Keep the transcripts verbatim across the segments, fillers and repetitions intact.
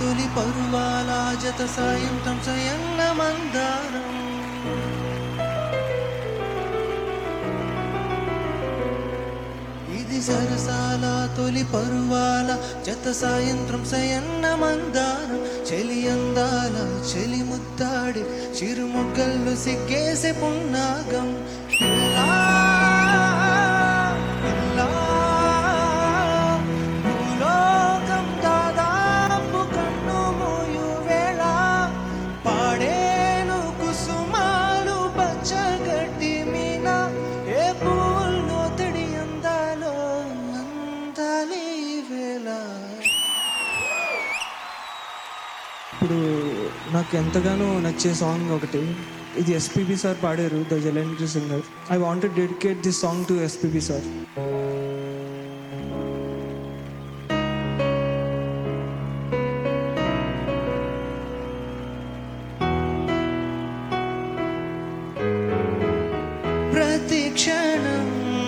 తొలి పరువాల జత సాయంత్రం సయన్న మందారం ఇది సరసాల తొలి పరువాల జత సాయంత్రం సయన్న మందారం చెలి అందాల చెలి ముద్దాడి చిరుముగ్గళ్ళు సిగ్గేసే పున్నాగం ఇప్పుడు నాకు ఎంతగానో నచ్చే సాంగ్ ఒకటి, ఇది ఎస్పీబీ సార్ పాడారు, the legendary singer. I want to dedicate this song to SPB sir. ప్రతి క్షణం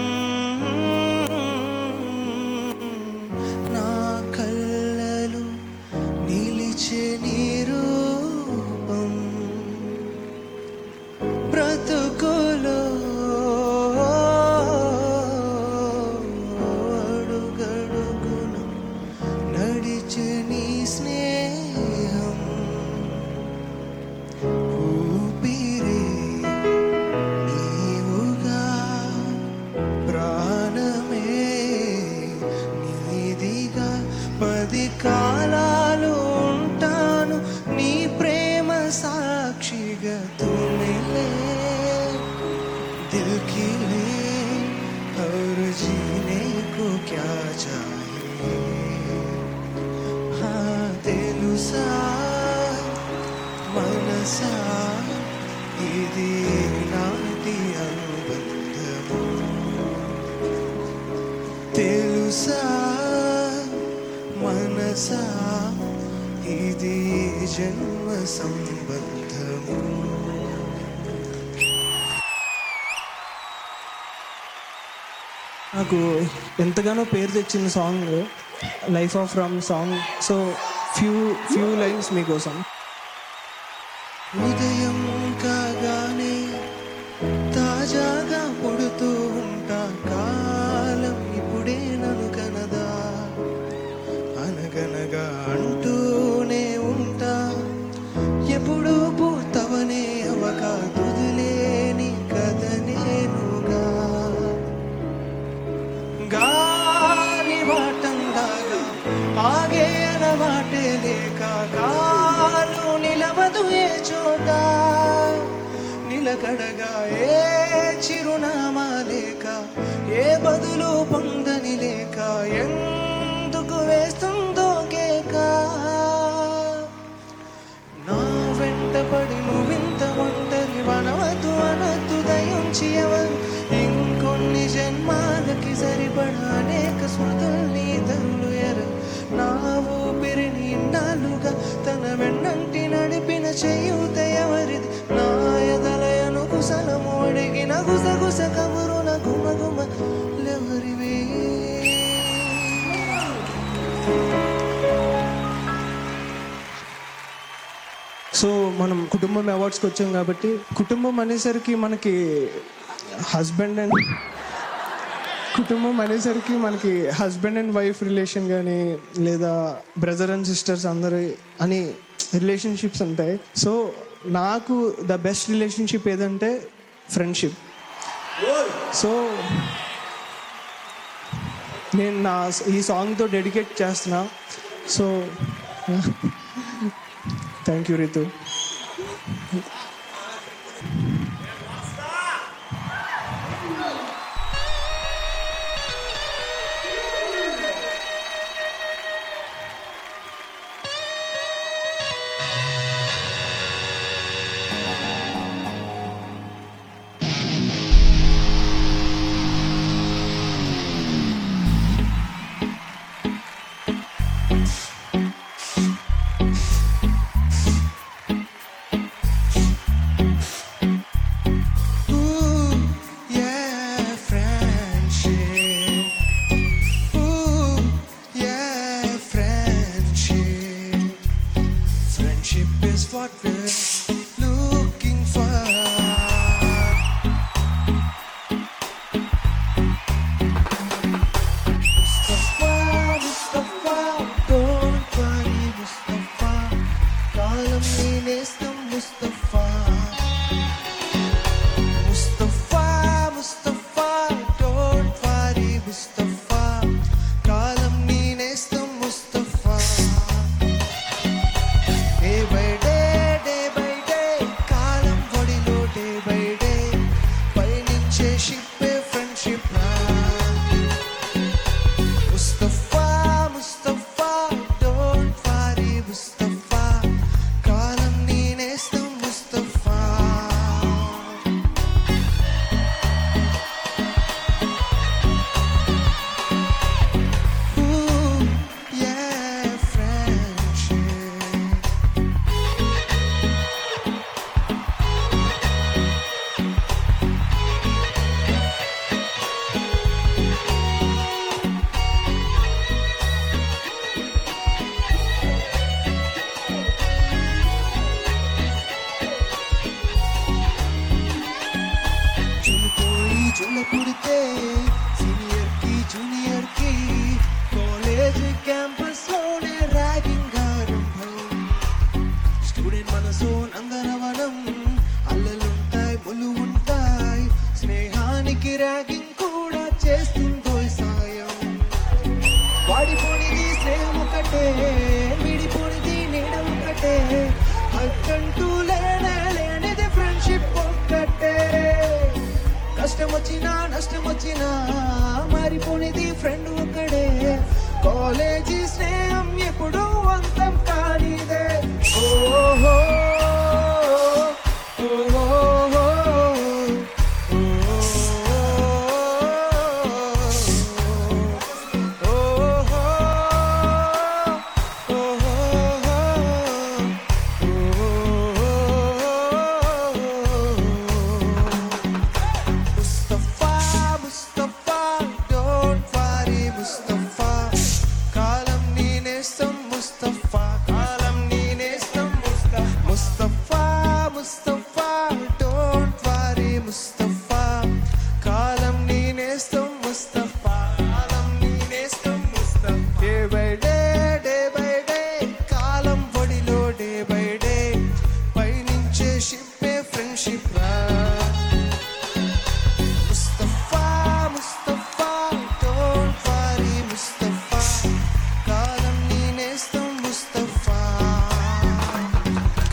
నా కళ్ళలు నిలిచే నీ రూపం బ్రతుకులో అడుగడుగున నడిచే నీ స్నేహం ఊపిరే నీవుగా ప్రాణమే నీదిగా పది కాలాలు ఉంటాను నీ ప్రేమ సాక్షిగా తుమిలే దిల్ की ले और जीने को क्या चाहिए हाँ తెలుసా మనసా ఇది నాటి అనుబంధము తెలుసా మనసా ఇది జన్మ సంబంధము. నాకు ఎంతగానో పేరు తెచ్చిన song life of Ram song. So few few lines మీకోసం. ఉదయం కాగానే తాజాగా పుడుతూ ఉంటా, కాలం ఇప్పుడే నన్ను కనదా అనగనగా అంటూనే ఉంటా, ఎప్పుడు పూర్తవనే అవక తుదిలేని కథ నేనుగా గాలి వాటంలాగా ఆగే అలవాటే లేక కాలు నిలవదు ఏ చోట నిలకడగా ఏ చిరునామా లేక ఏ బదులు పొందని లేక ఎందుకు వేస్తుందో కేక నా వెంట పడి నువ్వింత ఒంటరి వనవద్దు అనద్దు దయించి ఎవరు ఇంకొన్ని జన్మాలకి సరిపడ అనేక స్మృతుల్ని తల్లు ఎర నా ఊపిరిని ఇన్నాళ్ళుగా తన వెన్నంటి నడిపిన చేయూత ఎవరిది నా ఎదలయను కుశలము అడిగిన గుసగుస కబురుల గుమగుమ లెవరివి. సో మనం కుటుంబం అవార్డ్స్కి వచ్చాం కాబట్టి, కుటుంబం అనేసరికి మనకి హస్బెండ్ అండ్ కుటుంబం అనేసరికి మనకి హస్బెండ్ అండ్ వైఫ్ రిలేషన్ కానీ లేదా బ్రదర్ అండ్ సిస్టర్స్ అందరు అని రిలేషన్షిప్స్ ఉంటాయి. సో నాకు ద బెస్ట్ రిలేషన్షిప్ ఏదంటే ఫ్రెండ్షిప్. సో నేను నా ఈ సాంగ్తో డెడికేట్ చేస్తున్నా. So thank you Ritu. what we're looking for. Mustafa, Mustafa, don't worry, Mustafa. Kalam నేనేస్తం Mustafa. Mustafa, Mustafa, don't worry, Mustafa. Kalam నేనేస్తం Mustafa. Day by day, day by day, kalam ఒడిలో day by day, పయనించే ship ఏ friendship రా. Mustafa, Mustafa, don't worry, Mustafa. Kalam నేనేస్తం Mustafa. Ooh, yeah, friendship. చులుపోయి చుల్ల పుడితే సీనియర్ కి జూనియర్ కి కాలేజ్ క్యాంపస్ లోనే ర్యాగింగ్ ఆరంభం. స్టూడెంట్ మనసు నందనవనం, అల్లలుంటాయి ముళ్ళు ఉంటాయి, స్నేహానికి ర్యాగింగ్ కూడా చేస్తుందో సాయం. వాడిపోనిది స్నేహం ఒకటే, విడిపోనిది నీడ ఒకటే, అక్కంటూ లేనే లేనిది ఫ్రెండ్షిప్ ఒక్కటే. కష్టం వచ్చినా నష్టం వచ్చినా మారిపోనిది ఫ్రెండ్ ఒకడే, కాలేజీ స్నేహం ఎప్పుడూ అంత